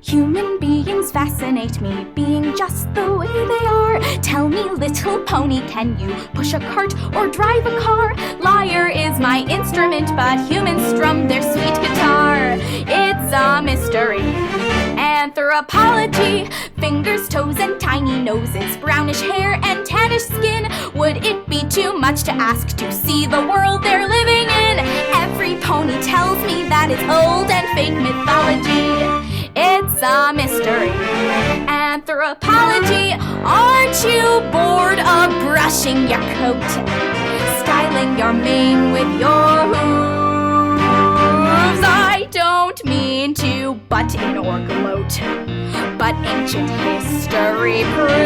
Human beings fascinate me, being just the way they are. Tell me, little pony, can you push a cart or drive a car? Lyre is my instrument, but humans strum their sweet guitar. It's a mystery. Anthropology, fingers, toes, and tiny noses, brownish hair and tannish skin. Would it be too much to ask to see the world they're living in? Every pony tells me that it's old and fake mythology. It's a mystery. Anthropology, aren't you bored of brushing your coat, styling your mane with your hooves? I don't mean to butt in or gloat, but ancient history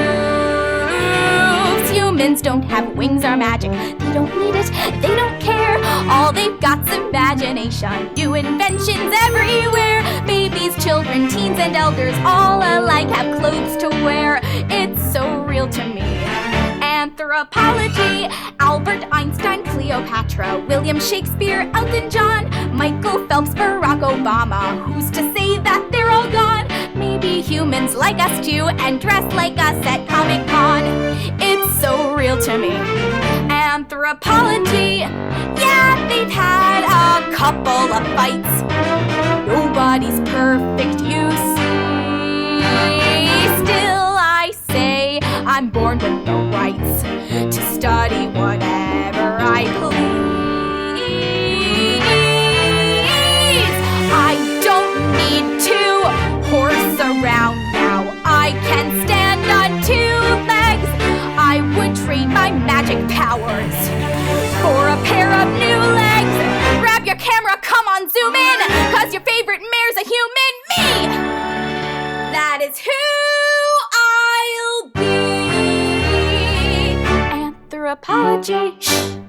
proves humans don't have wings or magic. They don't need it, they don't care. All they've got's imagination, new inventions everywhere. Babies, children, teens, and elders, all alike have clothes to wear. It's so real to me. Anthropology, Albert Einstein, Cleopatra, William Shakespeare, Elton John, Michael Phelps, Barack Obama. Who's to say that they're all gone? Maybe humans like us too and dress like us at Comic-Con. It's so real to me. Anthropology, yeah, they've had a couple of fights. Nobody's perfect, you see. Still, I say I'm born with the rights to study whatever I please. I don't need to horse around now. I can stand on 2 legs. I would trade my magic powers for a pair of new legs. Grab your camera, come on, zoom in, 'cause your favorite mare's a human, me! That is who I'll be. Anthropology.